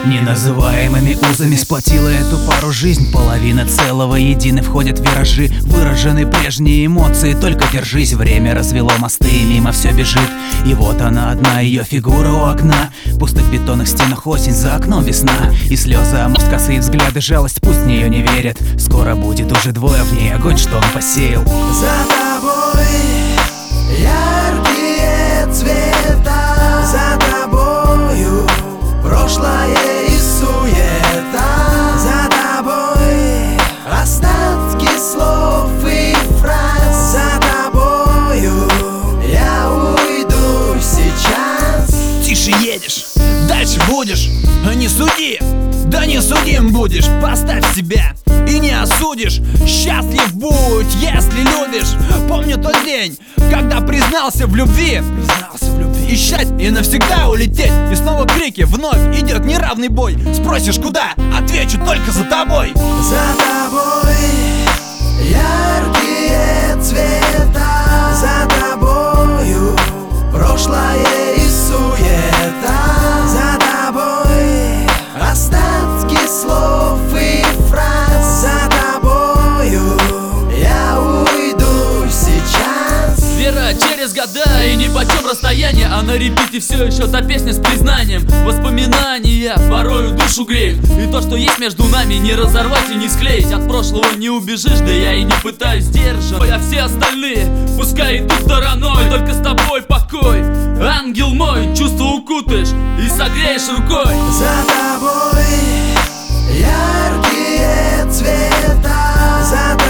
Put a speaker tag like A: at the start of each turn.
A: Неназываемыми узами сплотила эту пару жизнь. Половина целого едины, входят виражи. Выражены прежние эмоции, только держись. Время развело мосты, и мимо все бежит. И вот она одна, ее фигура у окна. В пустых бетонных стенах осень, за окном весна. И слезы, а может косые взгляды, жалость, пусть в нее не верят. Скоро будет уже двое, в ней огонь, что он посеял.
B: За тобой яркие цвета, за тобою прошлое и суета, за тобой остатки слов и фраз, за тобою я уйду сейчас.
C: Тише едешь, дальше будешь, не суди, да не судим будешь. Поставь себя и не осудишь. Счастлив будь, если любишь. Помню тот день, когда признался в любви. Исчезть и навсегда улететь. И снова крики, вновь идет неравный бой. Спросишь куда? Отвечу только за тобой.
B: За тобой яркие цвета, за тобою прошлое и суета, за тобой остатки слов и фраз, за тобою я уйду сейчас.
D: Вера через года и нипочем расстояние, а на репите все еще та песня с признанием. Воспоминания порою душу греют, и то, что есть между нами, не разорвать и не склеить. От прошлого не убежишь, да я и не пытаюсь сдерживать. А все остальные пускай идут стороной, только с тобой покой. Ангел мой, чувства укутаешь и согреешь рукой.
B: За тобой яркие цвета, за тобой